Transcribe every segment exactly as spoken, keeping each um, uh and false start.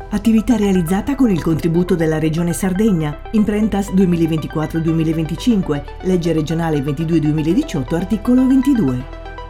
Attività realizzata con il contributo della Regione Sardegna, Imprentas duemilaventiquattro duemilaventicinque, legge regionale ventidue duemiladiciotto, articolo ventidue.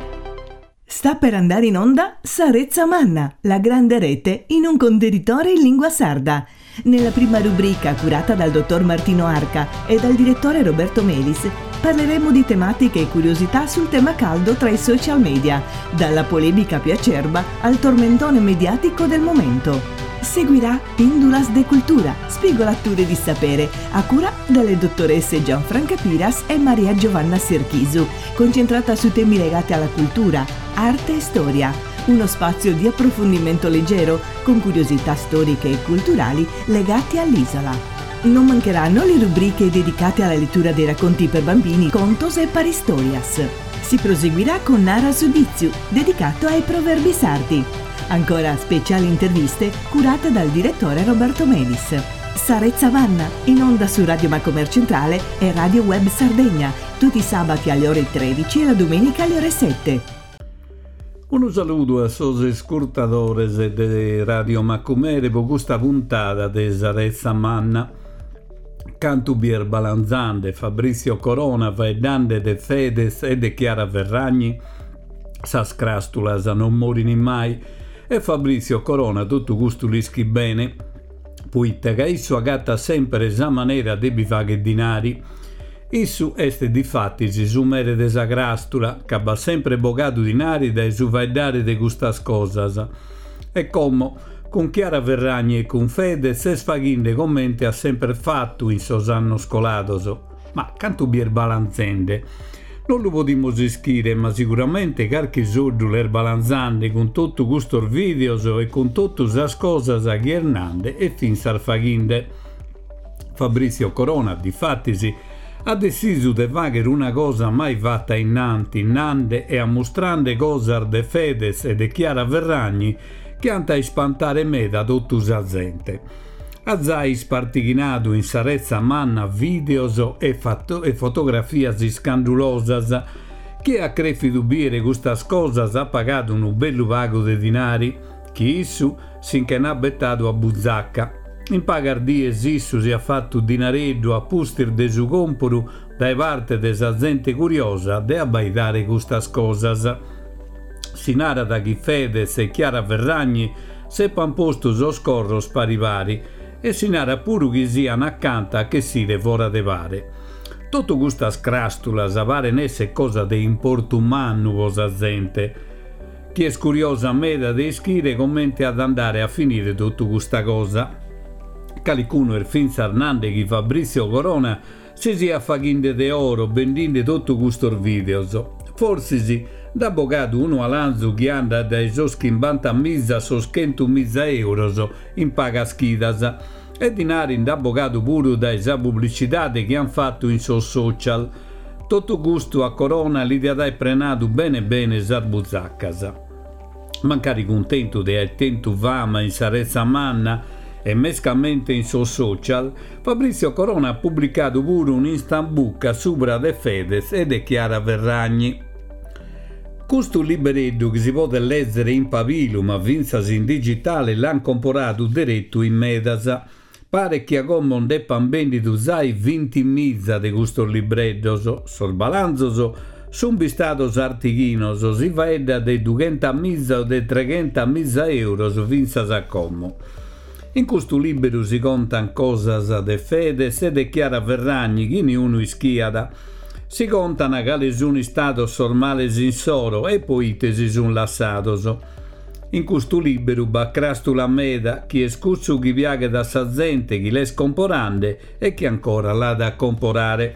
Sta per andare in onda Sarezza Manna, la grande rete in un contenitore in lingua sarda. Nella prima rubrica, curata dal dottor Martino Arca e dal direttore Roberto Melis, parleremo di tematiche e curiosità sul tema caldo tra i social media, dalla polemica più acerba al tormentone mediatico del momento. Seguirà Pindulas de Cultura, spigolature di sapere, a cura delle dottoresse Gianfranca Piras e Maria Giovanna Serchisu, concentrata su temi legati alla cultura, arte e storia. Uno spazio di approfondimento leggero con curiosità storiche e culturali legati all'isola. Non mancheranno le rubriche dedicate alla lettura dei racconti per bambini, Contos e Paristorias. Si proseguirà con Nara Giudiziu, dedicato ai proverbi sardi. Ancora speciali interviste curate dal direttore Roberto Melis. Sarezza Manna, in onda su Radio Macomer Centrale e Radio Web Sardegna, tutti i sabati alle ore tredici e la domenica alle ore sette. Un saluto a sos ascoltadores de Radio Macomer per questa puntata de Sarezza Manna. Cantu Bier Balanzande, Fabrizio Corona, Vaedande de Fedes e de Chiara Ferragni, Sas Crastulas non morini mai, e Fabrizio Corona tutto gusto lischi bene, puitta che isso agatta sempre sa maniera de bifaghe dinari. Issu este difatti si sumere de sa crastula, che ha sempre bogato dinari da esuvaidare de gustas cosas. E come con Chiara Ferragni e con Fede se sfaghinde commenti ha sempre fatto in sos annos scolados. Ma canto bier balanzende, non lo podimo ischire, ma sicuramente carchi sordu l'er balanzande con tutto gustor videos e con tutto sas cosas a Ghernande e fin sarfaghinde. Fabrizio Corona, difattisi, ha deciso di fare una cosa mai fatta innanti, innande e a mostrande cosar de Fedes e de Chiara Ferragni che anta a spantare me da tutta la gente. Azai spartighinato in Sarezza Manna videos e, fatto, e fotografias scandalosas che a crefi dubire questas cosas ha pagato un bello vago de dinari che issu sinché n'ha bettato a buzzacca. In pagardies issu si ha fatto dinareddo a pustir de su comporu dai parte de sa gente curiosa de abbaidare questas cosas. Si nara da chi Fedes e Chiara Ferragni seppan posto so scorros parivari e si nara puru chi siano accanto a che si de fora de pare. Tutto quustas crastulas pare nesse cosa de importo umano cosa gente. Chi è curiosa a me da ischire commenti ad andare a finire tutto questa cosa. Calicuno er fin sarnande chi Fabrizio Corona si sia faghinde de oro bendinde tutto gustor videos. Forse si da bogato uno alanzu che anda dai soschimbanta mizza soschentu mizza euros in paga schidas e dinari da bogato pure dai sa pubblicità che han fatto in so social. Tutto gusto a Corona li dai prenato bene bene sarbuzzaccas. Mancari contento de attento fama in Sarezza Manna e mescamente in so social, Fabrizio Corona ha pubblicato pure un instant book sopra de Fedes e de Chiara Ferragni. Questo libereddo che si può leggere in papilo ma vinzasi in digitale l'han comprato diretto in Medasa. Pare che a come non deppan vendito usai venti mizza de questo libreddo, sorbalanzoso, son bistatos artighinos, si vaedda de duecento mizza o de trecento mizza euro vinzas a como. In questo libro si contan cosas de Fedes e de Chiara Ferragni che niuno ischiada. Si contano che sono stati sormales in soro e poi si sono lassatos. In questo libro bacrastu la meda chi è scuzzo chi viaga da sa gente chi le scomporande e chi ancora l'ha da comporare.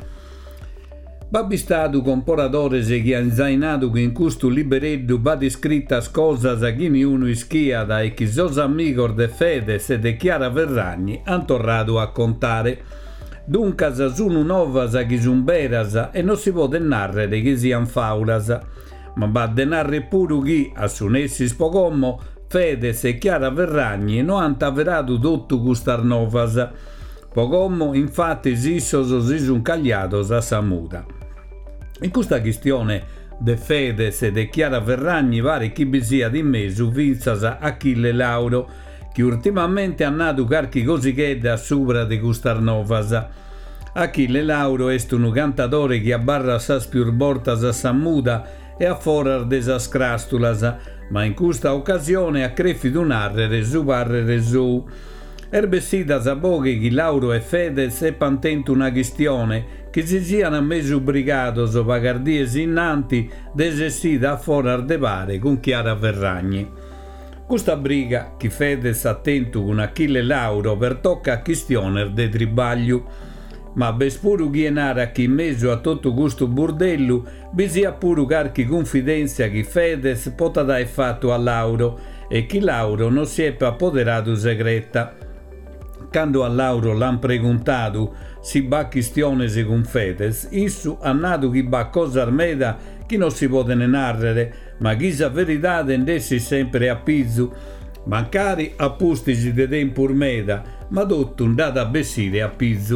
Babbi stato comporadores e chi ha inzainato che in questo libereddo va descritta cosas a chi niuno ischiada e chi sos amigos de Fedes e de Chiara Ferragni han tornato a contare. Dunque sono novas a chi son beras e non si può narrare che siano faulas, ma va a narrare pure chi, a sunessi spocommo, Fedes e Chiara Ferragni non hanno avverato tutto gustar novas. Pocommo, infatti, sissos si son cagliatos a samuta. In questa questione de Fedes e de Chiara Ferragni pare chi vi sia di me su vinzas Achille Lauro, che ultimamente ha nato carchi cosichedda sopra di Gustar Novas. Achille Lauro est un cantatore che abbarra sas piurbortas a Sammuda e a forar de sas crastulas, ma in questa occasione ha crefido narrere su parrere su. Erbessida sa boghe che Lauro e Fedez e pantento una questione che si siano messo brigados o pagardies innanti desessida a forar de pare con Chiara Ferragni. Questa briga che Fedez attento con Achille Lauro per tocca a questione de tribaglio, ma bespuru chienara che in mezzo a tutto questo bordello vi sia pure carchi confidenza che Fedez potrà dare fatto a Lauro e che Lauro non si è appoderato segreta. Quando a Lauro l'han preguntato si va questione con Fedez, issu ha nato che va cosa armeda che non si può narrare, ma chi sa verità tendessi sempre a pizzu, mancari a pustisi de tempo meda, ma tutto un data bessire a pizzu.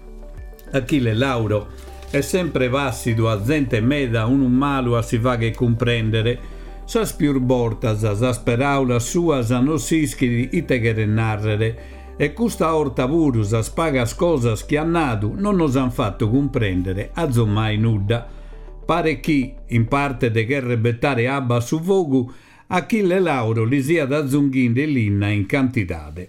Achille Lauro è sempre vassido a gente meda un malo a si fa che comprendere, sas piurbortas, sas peraula suas non si ischidi ite che narrere, e questa orta purus a spagas cosas che ha nato non nos han fatto comprendere a zommai nudda. Pare chi, in parte de che rebettare abba su vogu, Achille Lauro li sia da zunghin de linna in cantitate.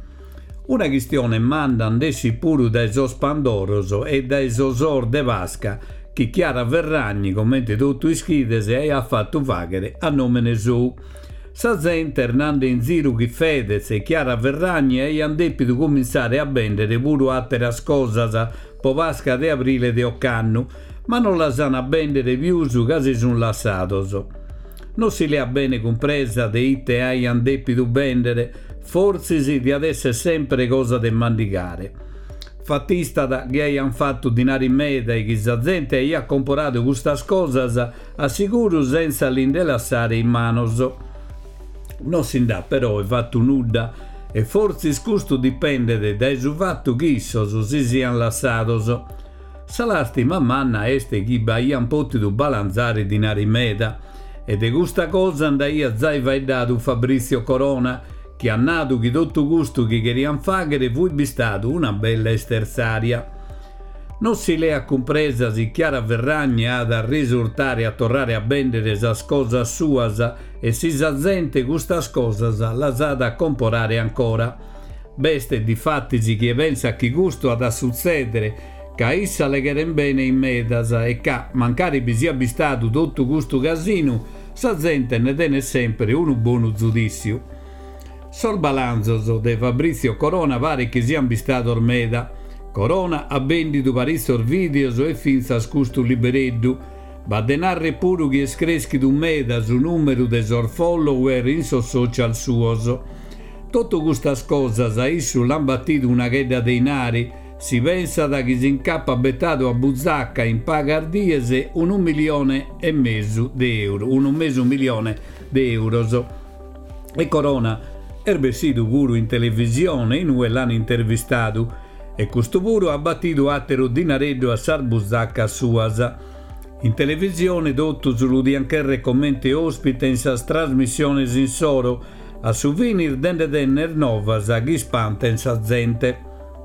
Una questione mandan dessi puru dai sos pandoroso e dai sosor de vasca, che Chiara Ferragni, come tutto ischidese, e ha fatto vaghere a nome su. Sa gente Hernando in Ziru che Fedez e Chiara Ferragni e han detto cominciare a vendere pure altre cose po vasca de aprile de occanno, ma non la sanno a vendere più su casi sono lassatos. Non si le ha bene compresa de itte hai han detto vendere, forse si di adesso è sempre cosa de mandicare. Fattista che hai han fatto dinari in meda e che sa gente hai ha comprato queste cose assicuro senza l'indelassare in manos. Non si dà però è fatto nuda e forse questo dipende dai su fatto che issos si siano lassatos. Salasti mammanna este chi baian potuto balanzare dinari meda e de questa cosa andai a zai vai dato Fabrizio Corona che ha nato che tutto gusto che queriam fagere fu bistato una bella esterzaria. Non si le ha compresa si Chiara Ferragni ha da risultare a tornare a vendere sas cosas suas e si sa gente questas cosas la sa da comporare ancora. Beste di fatti si chi pensa a chi gusto ha da succedere che issa le cheren bene in medas e che mancare vi sia bistato tutto questo casino sa gente ne tiene sempre un buono giudizio. Sol balanzos de Fabrizio Corona pare che sia bistato ormeda. Corona ha vendito paristor videos e finza scusto libereddu, ma denarre pure che escreschi d'un meda su numero de sor follower in so social suos. Tutto questas cosas a issu l'han battito una chedda dei nari, si pensa da chi si incappa bettato a Buzzacca in pagardiese un un milione e mezzo di euro, un un mezzo milione di euros. E Corona è vestito pure in televisione, in cui l'hanno intervistato, e questo pure ha battuto attero dinareddo a sar Buzzacca suasa. In televisione dotto sull'udiancherre commenti ospite in sas trasmissioni in soro, a souvenir dende denner novas a chi spanta in sa gente.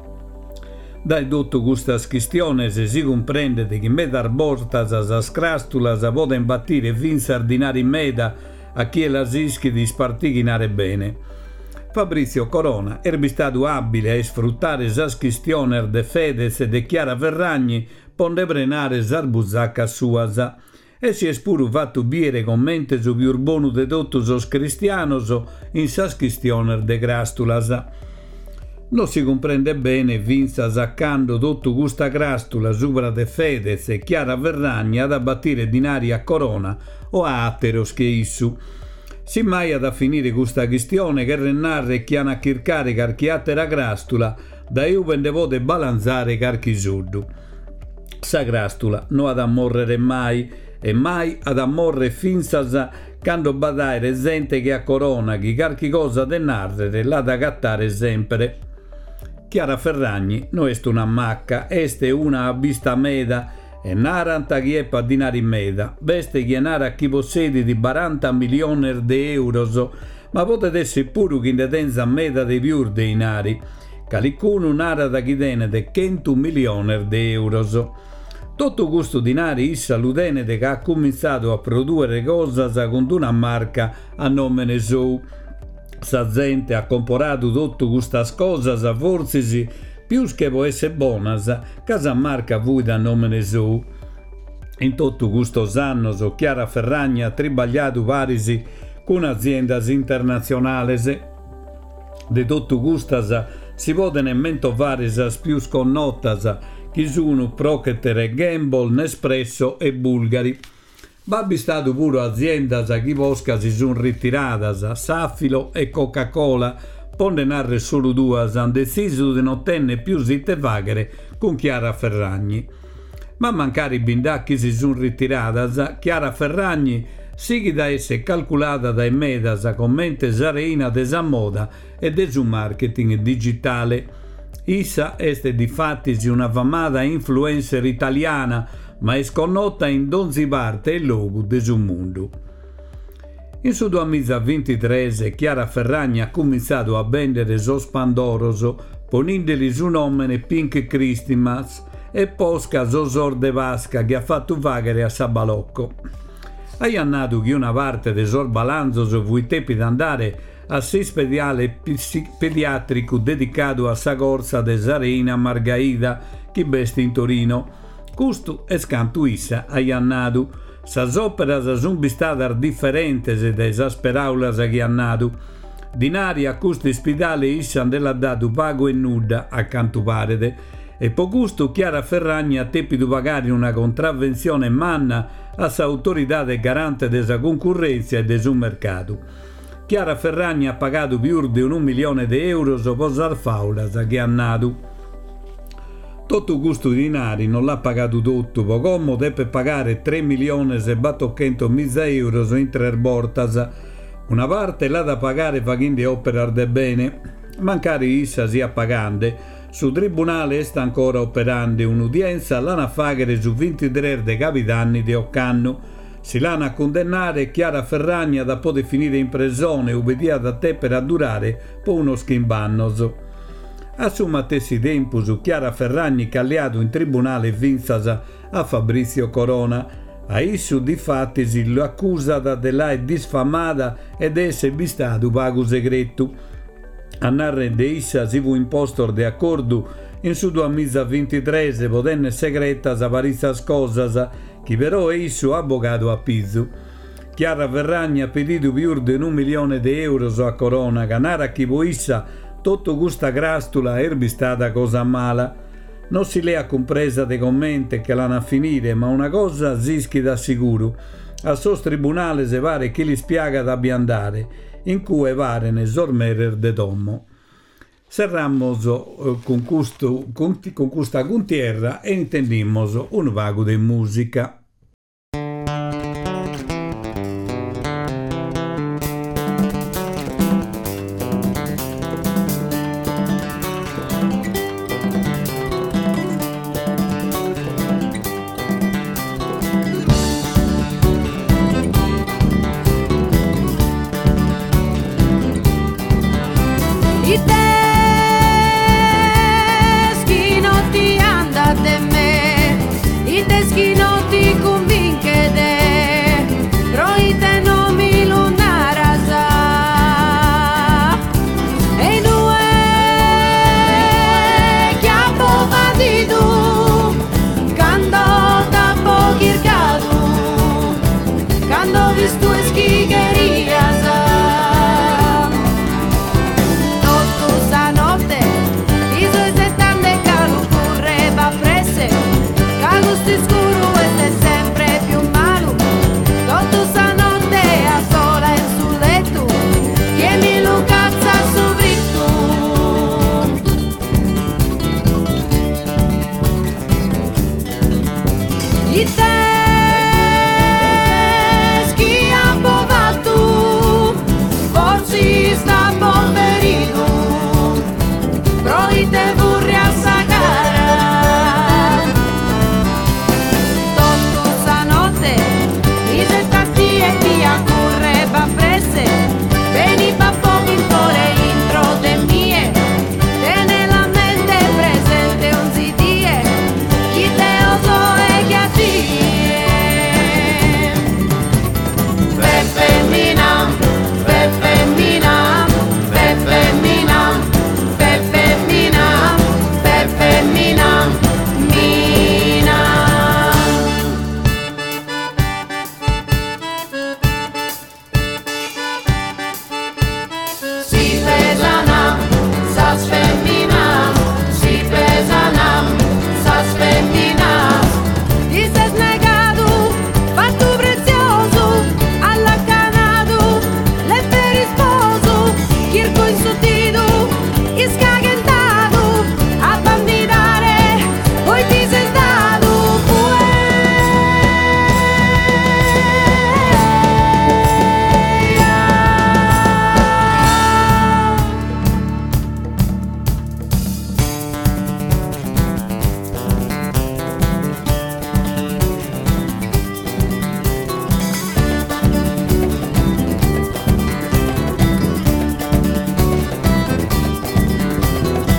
Dai dotto questa questione se si comprende che in medar bortas a scrastulas a poden battire fin sardinare in meda a chi è la sischi di spartichinare bene. Fabrizio Corona è stato abile a sfruttare sas questioni de Fedez e de Chiara Ferragni ponde brenare sar Buzzacca suasa e si è pure fatto biere commenti su più buono de tutto sos cristianos in sas questioni de Crastulas. Non si comprende bene vinza saccando tutto questa crastula sopra de Fedez e Chiara Ferragni ad abbattire dinari a Corona o a atteros che issu. Si mai ad a finire questa questione che rennarre chi hanno a chircare carchiate la crastula da io vende pote balanzare carchi suddu. Sa crastula non ad ammorrere mai e mai ad ammorre finza quando badare gente che a Corona chi carchi cosa de narrere la da gattare sempre. Chiara Ferragni non est una macca, este una abista meda e naranta chi è pa dinari meda, veste chi nara chi possedi di quaranta milioni di euros, ma potete essere pure che in detenza meta dei più dei nari, calicuno un'area da chi tiene cento milioni di euro. Tutto questo denaro issa l'utenete che ha cominciato a produrre cose con una marca a nome suo. Sa gente ha comprato tutte queste cose forse più che può essere buona, che sa marca voi da nome suo. In tutto questo anno Chiara Ferragni ha tribagliato parisi con aziende internazionali. Di tutto questo si possono mentovare le più sconnotate che sono Procter e Gamble, Nespresso e Bulgari. Babbi stato pure aziende che posca si sono ritirate, Safilo e Coca-Cola, ponne narre solo due, hanno deciso di non tenere più zitte vaghere con Chiara Ferragni. Ma mancare i bindacchi si sono ritirate, Chiara Ferragni si da essere calcolata dai media con mente zareina desa moda e del marketing digitale. Issa è difatti una famata influencer italiana, ma è sconnota in donzi parte e luogo del mondo. In suo duemilaventitré Chiara Ferragni ha cominciato a vendere sos pandoroso, ponendoli su nome Pink Christmas e posca sosor de vasca che ha fatto vagare a Sabalocco. Hai annato che una parte del sorbalanzo fu tempi di andare a ospedale pediatrico dedicato a sa corsa de Zarina Margaida che besti in Torino. Questo è scanto issa hai annato. Sas operas sono state differenti da esasperaulas che annato. Dinari a questi ospedali issa della dato pago e nuda a canto parede. E po' gusto Chiara Ferragni ha teppido pagare una contravvenzione manna a sa autorità garante della concorrenza e del mercato. Chiara Ferragni ha pagato più di un milione di euro per sar faulas che ha nato. Tutto questo denaro non l'ha pagato tutto, poco deve pagare tre milioni e battoccentomila euro in tre bortas. Una parte l'ha da pagare facendo operare de bene, mancari issa sia pagante. Su tribunale sta ancora operando un'udienza l'ana fagere su ventitré de capitanni di Occanno. Si l'hanno a condannare Chiara Ferragni da poter finire in prigione ubbidiata a te per a durare per uno schimbannoso. Assuma tessi tempo su Chiara Ferragni calliato in tribunale vinzasa a Fabrizio Corona. A isso di fatti si lo accusata della disfamata ed essere bistato pago segreto. A narre de issa si fu imposto de accordo in su duemilaventitré potenne segreta sa parizas cosas che però esso avvocato a Pizzu. Chiara Ferragni ha pedito più di un milione di euro a Corona, canara che po issa tutto questa grastula erbi stata cosa mala. Non si le ha compresa de commenti che l'hanno a finire, ma una cosa zischi da sicuro. A sos tribunale se pare che li spiaga da andare, in cui pare ne sormerer de tommo. Serramos con, custo, con, con questa contierra e intendimos un vago di musica. Todos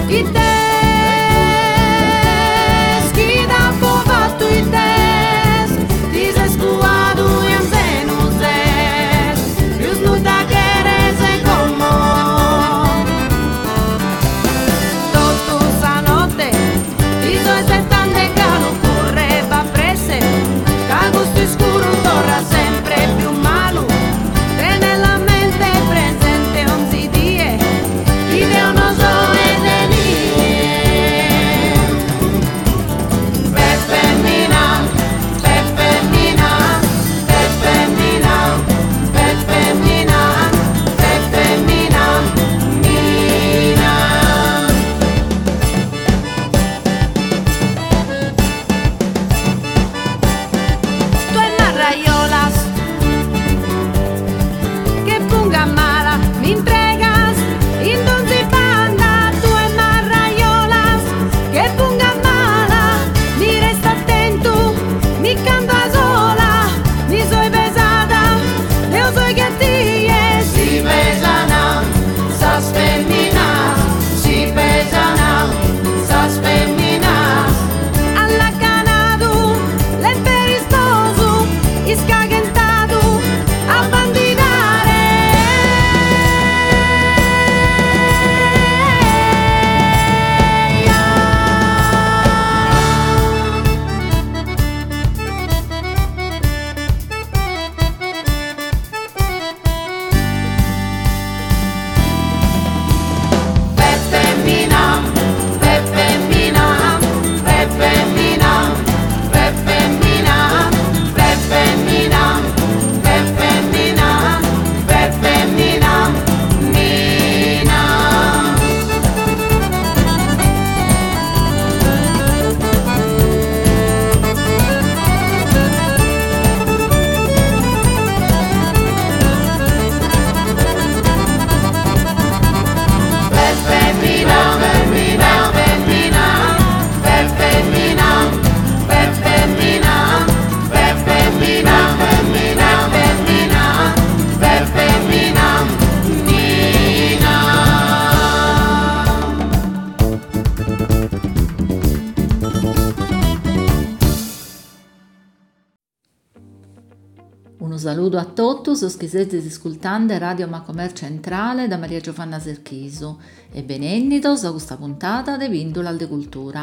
Un saluto a tutti, os chi siete ascoltando Radio Macomer Centrale da Maria Giovanna Serchisu e benennitos a questa puntata de Vindula de Cultura.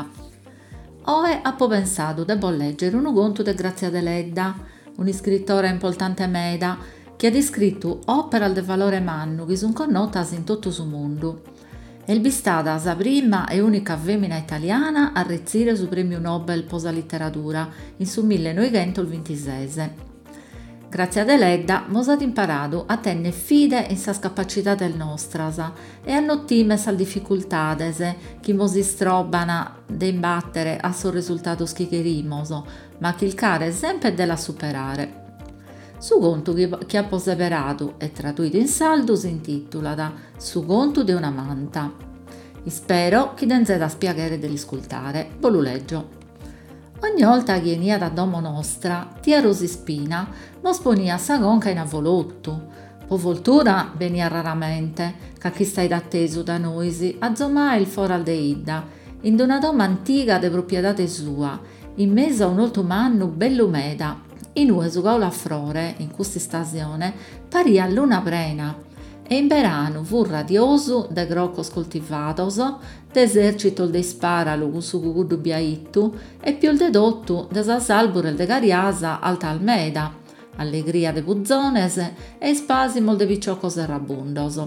Oggi ho pensato di leggere un conto di Grazia Deledda, un scrittore importante meda, che ha descritto opere di valore mannu che sono connotate in tutto il mondo. È stata la prima e unica femmina italiana a ricevere il premio Nobel per la letteratura in su millenovecentoventisei. Grazie a Deledda, abbiamo imparato a tenere fide in sas capacità del nostras e a non timere le difficoltà che si strobano di imbattere a suo risultato che queremos, ma cercare sempre di superare. Su conto che ha perseverato e tradotto in saldo si intitola Su conto di una manta. E spero che non sia da spiegare dell'ascoltare, ve lo leggo. Ogni volta che venia da domo nostra, tia Rosispina mos ponia sa conca in avvolotto. Po voltura venia raramente, che chi stai atteso da noi a zomare il foral de Idda, in una doma antica de proprietà sua, in mezzo a un altro manno bello meda. In ue su gaula frore, in questa stagione, paria luna prena, e in verano fu radioso de groccos coltivatos, d'esercito de sparalu con su cucuddu biaittu e più de dottu de sa salburel de cariasa alta almeda, allegria de puzzones e spasimo de picciocos errabundos.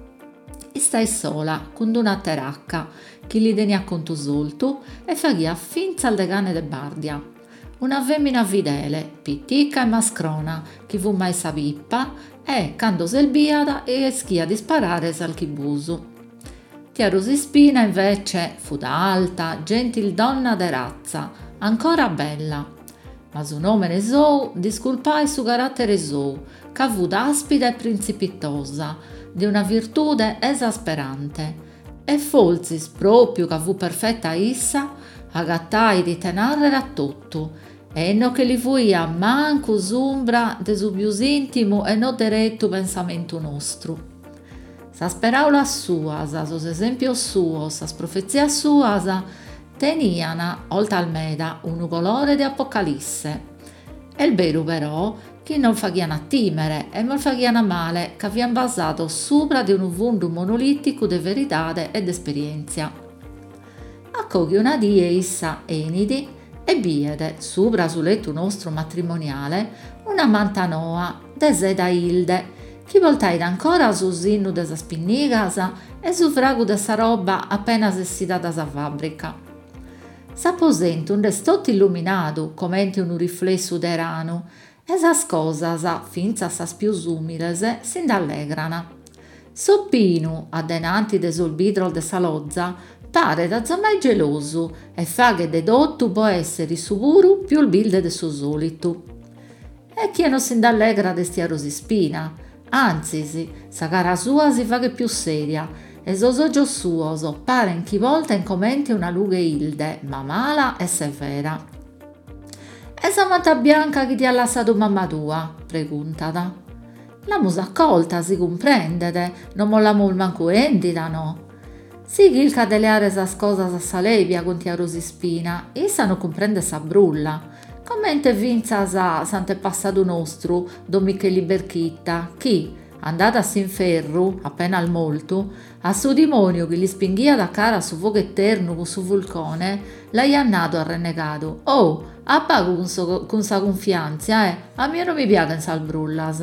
E stai sola, con una teracca, chi li tenia conto soltu e faghia finza al de cane de bardia. Una femmina fidele, pittica e mascrona, chi fu mai sa pippa, e, quando selbiada, e schia di sparare sal chibusu. Tia Rosispina, invece, fu da alta, gentil donna de razza, ancora bella. Ma su nome ne sou, disculpai su carattere sou, che fu aspida e principitosa, di una virtude esasperante. E folzis, proprio che fu perfetta issa, agattai di tenarrere a tutto, e no che li fuia manco s'umbra de su più intimo e no diretto pensamento nostro. Sas paraulas suas, sos esempios suos, sas profezias suas, tenian, oltre al meda, unu colore de apocalisse. E il veru però, chi non faghian a timere e non faghian male, che avvian basato sopra di un fundu monolitico de veritade e de esperienzia. Accoghi una die issa Enidi e biede, sopra su letto nostro matrimoniale, una manta noa de seda Ilde, chi voltaid ancora su sinnu de sa spinnigas e su fragu de sa roba appena essida da sa fabbrica. S'aposento un destot illuminadu, commente un riflessu de ranu, e sas cosas, finza sas pius umiles, s'indallegrana. Soppinu, adenanti de sul vidro de sa lozza, pare da zammai gelosu e faghe de dottu può essere su puru più il bilde de su solitu. E chi non s'indallegra de stia Rosispina, anzi, sa cara sua si faghe più seria, e sos ogios suos paren chi volta in commenti una lughe Ilde, ma mala e severa. E sa manta bianca chi ti ha lasciato mamma tua? Preguntata. L'amus accolta, si comprendete, non mo l'amus manco endita, no? Si chilca de leare sas cosas a sa lebia con tia Rosispina, issa non comprende sa brulla. Commente vinza sa s'antepassato nostru, Don Micheli Berchitta, chi, andata a s'inferru, appena al molto, a su demonio che gli spinghia da cara su fuoco eterno con su vulcone, l'ha nato a renegato. Oh, appago con, so, con sa confianza, eh, a mio non mi piace sal brullas.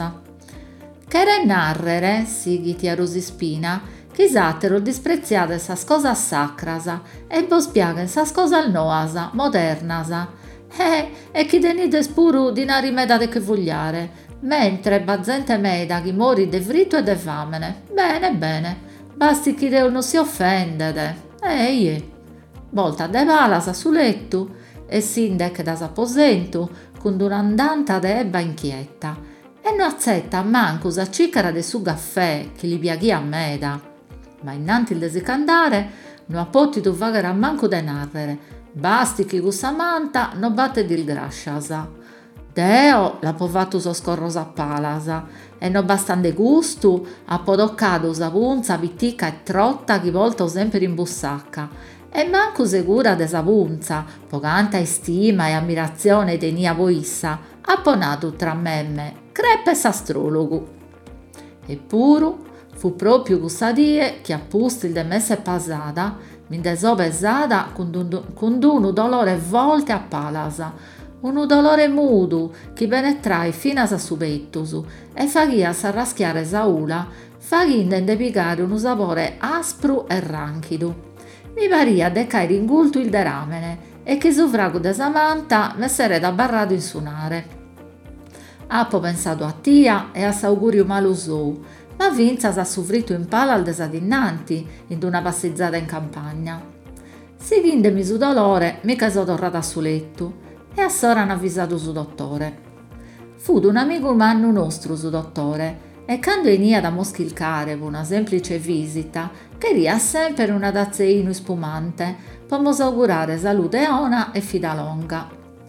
Che re narrere, sighi tia Rosispina, che isattero dispreziate sas cosas sacras, e vos piagen sas cosas noas, modernas. Eh, e chi tenides puru dinari meda de che vogliare, mentre bazzente meda chi mori de fritto e de famene. Bene, bene, basti chi Deo non si offendede. Ehi, volta de palas su letto, e sindec da s'aposento, con un'andanta de ebba inchietta, e non azzetta manco sa ciccara de su caffè, che li piaghia a meda. Ma innanti il desicandare, non ha potuto fagare a manco de narrere, basti chi cussa manta non batte dil grasciasa. Deo l'ha povato soscorrosa a palasa e non bastante gustu ha podoccato sa punza pittica e trotta chi volta sempre in bussacca e manco sicura de sa punza, pocanta stima e ammirazione tenia voissa, ha ponato tra memme, crepe e s'astrologu. Eppuru fu proprio cussa die che appusti il de messe passata minde so pesata con unu dolore volte a palasa, unu dolore mudu chi penetrai fino a su pettusu e faghia s'arraschiare sa ula, faghinde de pigare unu sapore aspru e ranchidu. Mi paria de caere ingultu il deramene e che su fragu de sa manta m'essere da barrato in sunare. Appo pensato a tia e a s'auguriu malu sou, ma vinza s'ha soffritto in pala al desadinnanti in una passeggiata in campagna. Sighindemi su dolore, mica so torrata su letto e a sora hanno avvisato su dottore. Fu d'un amico mannu nostro su dottore e quando venia da moschilcare per una semplice visita, queria sempre una tazzeino spumante, pomos augurare salute ona e fida longa.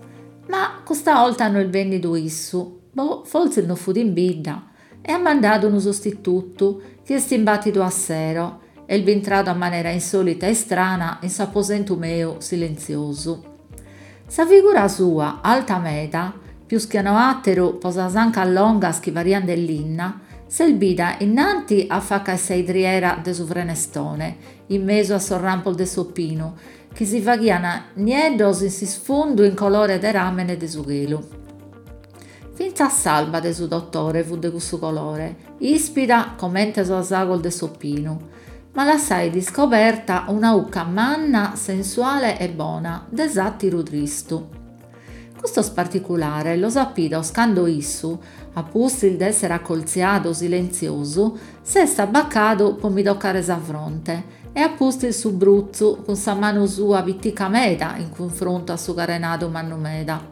Ma questa volta non il vennido issu, boh, forse non fu in bidda, e ha mandato un sostituto che è stimbattito a sero e il entrato a maniera insolita e strana in s'apposento meo silenzioso. Sa figura sua, alta meta, più schianoattero posa sanca longa schivarian dell'inna, selbida innanti a facca e seidriera de su frenestone, in meso a sorrampol de soppino, che si faghiana nieddos in si sfundu in colore de ramene de su chelu. Finza a salva de su dottore fu de questo colore, ispida commente so sagol de soppino, ma lassai di scoperta una ucca manna, sensuale e bona, desattiru tristu. Questo particolare lo sappido scando issu, appusti d'essere accolziato silenzioso, se sta baccato po mi toccare sa fronte, e appusti il su bruzzu con sa mano sua pittica meda in confronto a su carenato mannu meda.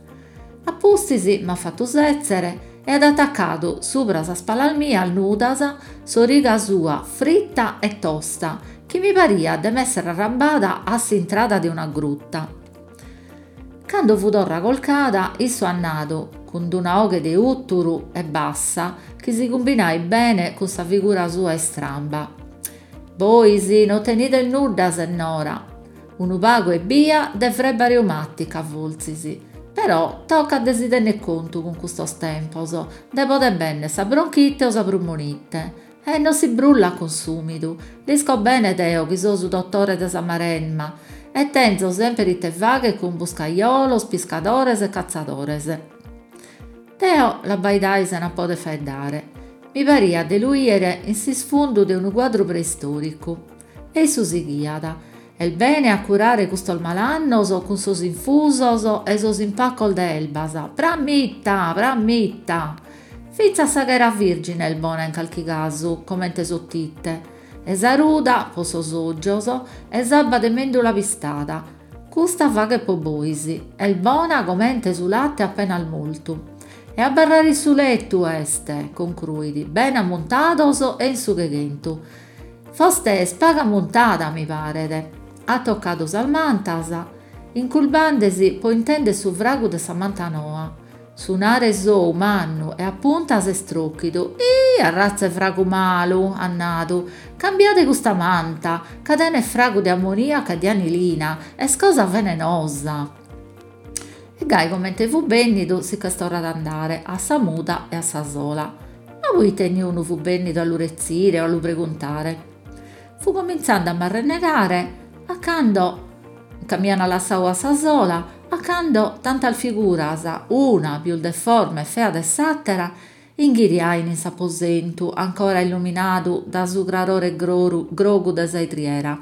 Appustisi m'ha fatto sezzere e ad attaccato sopra sa spalla mia al nudasa so riga sua fritta e tosta che mi paria de m'essere arrambata a s'entrata di una grutta. Quando fu torra colcata, isso annato con una oghe di utturu e bassa, che si combinai bene con sa figura sua e stramba. Boisi, non tenite il nuda se nora. Unu pago e via devrebbe reumatica, volzisi. Però tocca a desiderne conto con questo temposo, de pode bene sa bronchite o sa brumonite. E non si brulla con sumidu. Disco bene deo che so su dottore de sa maremma. E tenzo sempre ite vaghe con buscaiolos, piscadores e cazzadores. Deo la baidai se non pode faeddare. Mi paria de luire in si sfundu de un quadro preistorico. E su si ghiada. E il bene a curare questo malannoso con sos infusos e sos impaccol de elbasa. Pramitta, pramitta. Fizza sa che era virgine il bona in calchi casu, commente sottite. E sa ruda, po sos oggioso, e sabba de mendula pistada. Custa fa che po boisi, e il bona commente su latte appena al molto. E a barrare su lettu este, concruidi, ben ammontados e in su cheghentu. Foste spaga montata, mi parete. Ha toccato salmantasa, inculbandesi po intende su vragu de sa mantanoa. Sunare so mannu e appunta se strocchido. Ih, a razze fragu malu, annadu. Cambiate questa manta, cadene fragu di ammoniaca e di anilina, è scosa venenosa. E gai commente fu bennido si che sta ora d'andare a sa muta e a sa sola. Ma voi teni uno fu bennido all'urezzire o allo preguntare. Fu cominciando a m'arrennegare, accando cammiano la saua sa sola, accando tanta figurasa, una più deforme, fea de sattera, inghiriain in s'aposentu, ancora illuminato da su grarore groru, grogu de saitriera.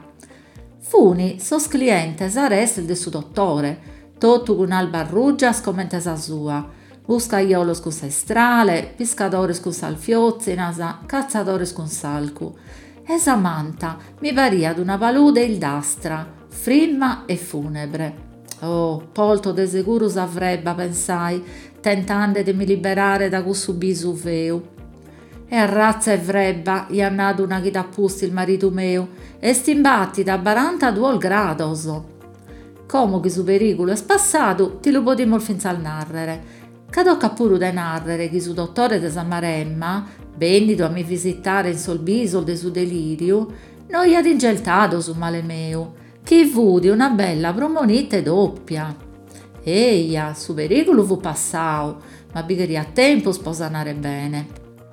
Funi sos clientes arest de su dottore, totu con alba ruggias commente sa sua, buscaiolos con sa strale, piscadores con salfiozzinasa, cazzadores con salcu. E sa manta mi paria d'una palude ildastra, frimma e funebre. Oh, polto de seguru s'avrebba, pensai, tentando di mi liberare da questo bisu veu. E a razza e vrebba, gli ha nato una chita appusti il marito meo, e stimbatti da baranta duol gradoso. Come che su pericolo è spassato, ti lo podimo finza al narrere. Cadocca pure de narrere che su dottore de sa maremma, venito a mi visitare in sol bisol de su delirio, noi ad ingeltato su male meo, chi vudi una bella promonite doppia. Eia, su pericolo fu passau, ma bigheria a tempo sposanare bene.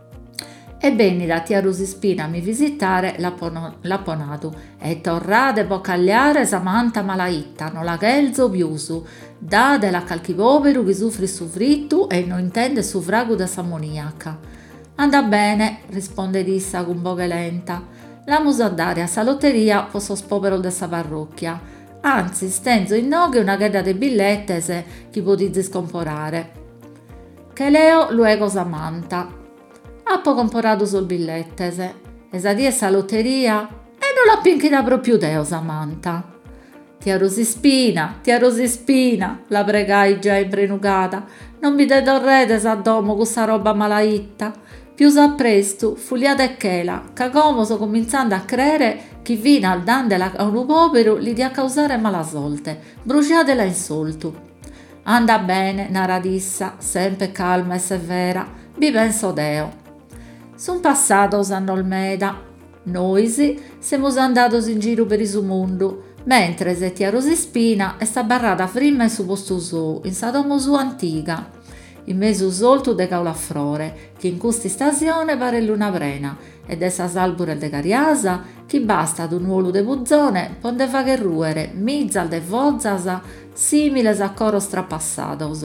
E benni da tia Rosispina a mi visitare l'apponato, e torrade po cagliare sa manta malaitta, non la chelzo piusu, date la calchi povero che soffri su frittu e non intende su fragu da s'ammoniaca. Anda bene, risponde dissa con voce lenta. L'amus a dare a sa lotteria po sos povero de sa parrocchia. Anzi, stenzo in noghe una ghedda de billettese chi potizzi scomporare. Che leo luego sa manta. Appo comporato sul billettese. E sa die sa lotteria e non la pinchita proprio deo sa manta. Tia Rosispina, tia Rosispina, la pregai già imprenucata. Non mi te torrete sa domo con sa roba malaitta. Più sa presto, fuliata e chela, ca come so cominciando a credere chi vina al dandela a un povero li dia causare malasolte, bruciatela in soltu. Anda bene, naradissa, sempre calma e severa, vi penso deo. Son passato s'annolmeda, noisi siamo andatos in giro per il mondo, mentre se tia Rosispina è sta barrata frimma in su posto suo, in sa domo sua antica. In mezzo soltu de caulafrore, che in questa stagione pare luna prena, e de sa salbure de cariasa, chi basta ad un uolo de buzzone, ponde fa che ruere, mizzal de vozzasa, similes a coro strapassatos.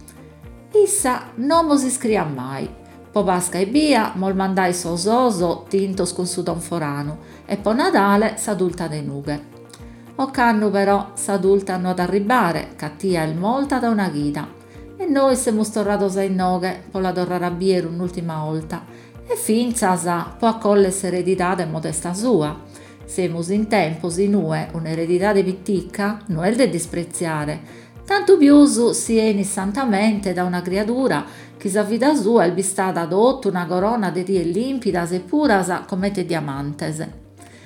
Issa non mo si scria mai, po Pasca e via, mol mandai sososo, tintos con su tonforano, e po Natale s'adulta de nughe. O cannu però s'adulta non ad arribare, cattia il molta da una ghida. E noi siamo storratos in noghe, po la torrare a biere un'ultima volta, e finza sa po accolle s'eredità de modesta sua. Semus in tempos in ue un'eredità de pitticca, non è de dispreziare, tanto più si eni santamente da una creatura che sa vita sua è bistata adotto una corona de tie limpidas e puras come te diamantes.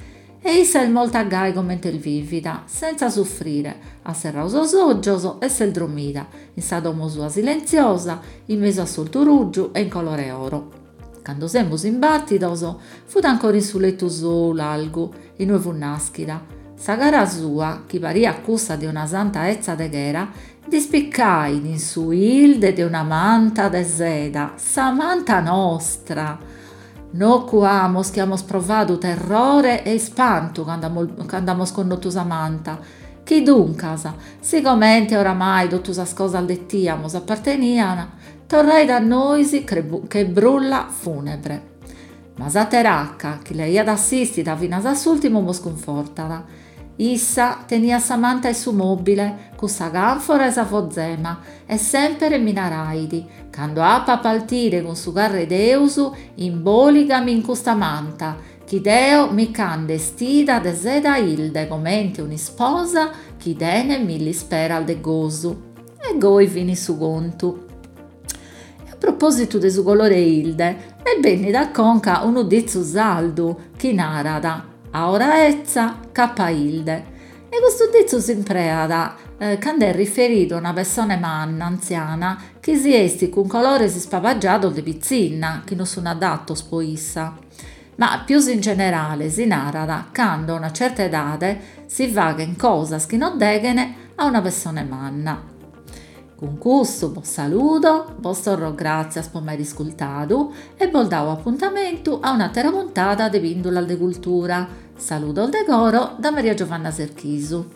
e Isel molto aggai commenta il vivida, senza soffrire, a serrauso soggioso e sel dromida, in sa domo sua silenziosa, in mezzo a sol turuggiu e in colore oro. Quando semus in battidoso, fut ancora in su lettu solu algu, in nuovu naschida. Sa gara sua, chi paria cussa di una santa ezza de ghera, dispiccai in su ilde di una manta de seda, sa manta nostra. No cuamos che amos provadu terrore e spantu quando amos connottu sa manta, chi duncasa, sigomente oramai dottusa cosas dettiamos appartenian, torrai da noisi che brulla funebre. Ma sa teracca, chi lei ad assistita fino a s'ultimo mos confortala. Issa tenia sa manta e su mobile, cu sa canfora e sa fozema, e sempre minaraidi, quando appa partire con su carre deusu, imboligami in custa manta, chi deo mi can destida de seda ilde, comente un'isposa, chi dene mi li spera al de gosu. E goi fini su contu. E a proposito de su colore ilde, e benni da conca un udizzu saldu, chi narada, a ora ezza, cappa ilde. E questo dizzo si impreada eh, quando è riferito a una persona manna, anziana, che si esti con colore si spavaggiato di pizzina, che non sono adatto spoissa. Ma più in generale si narada quando a una certa età si vaga in cosas che non deghene a una persona manna. Con questo vi saluto, vi torro grazie per aver ascoltato e vi do appuntamento a un'altra puntata di Vindula de Cultura. Saluto al decoro da Maria Giovanna Serchisu.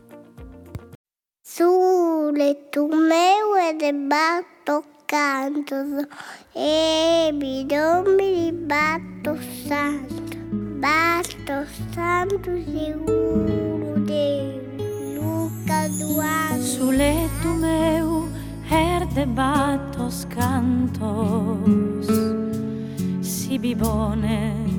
Su letto meu e de batto canto e mi non mi batto santo, batto santo sicuro de Luca Duano. Su letto meu er de battos cantos si bibone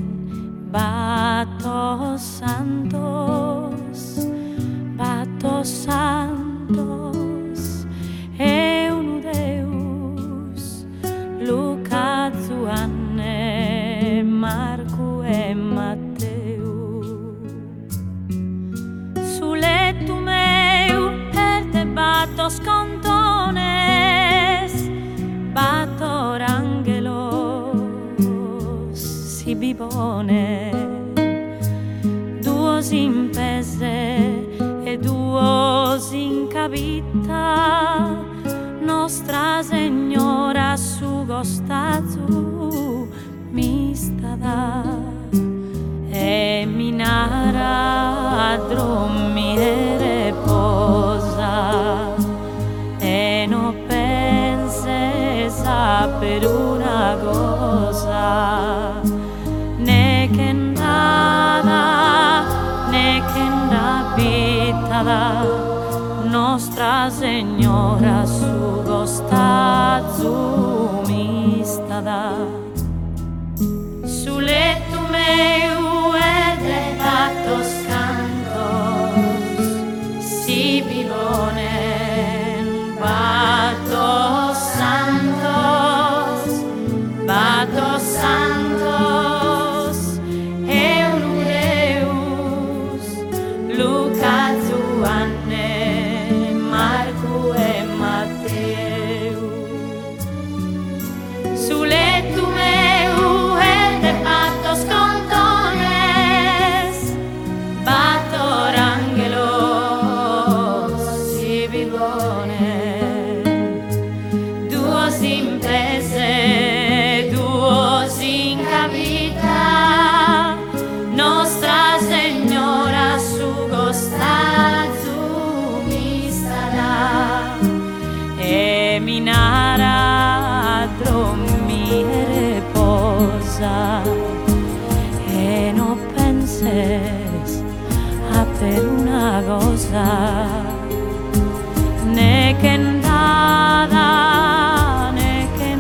Batos santos, batos santos, eu Deus, Luca, Zuanne, Marco e Matteo. Su letto meu er de batos cantones, bator angelos, si bibone. Duos in pese e duos in cavita, Nostra Signora su gostazu mi stada e minara a dormire posa e non pense sa per una cosa ne che Nostra Signora su gostazu mi stada. Su letto meu e de battos cantos si bivonen battos santos, battos santos, eu Deus, Luca, Zuanne, Marco e Matteo. Su letto meu e de battos cantones, battor angelos si bibone, duos in pese, duos in cavita, Nostra Signora su gostazu mi starà e minara a dormire posa e non penses a per una cosa ne che andata ne che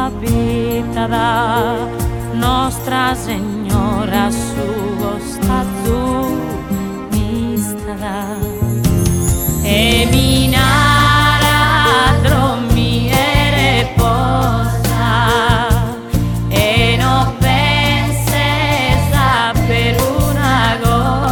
andata Nostra Signora su gostazu mi starà e minara a dormire posa e non penses a per una cosa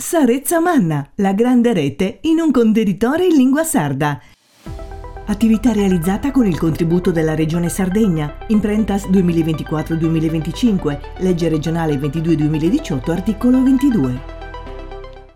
Sarezza Manna, la grande rete in un contenitore in lingua sarda. Attività realizzata con il contributo della Regione Sardegna, Imprentas duemilaventiquattro duemilaventicinque, legge regionale ventidue duemiladiciotto, articolo ventidue.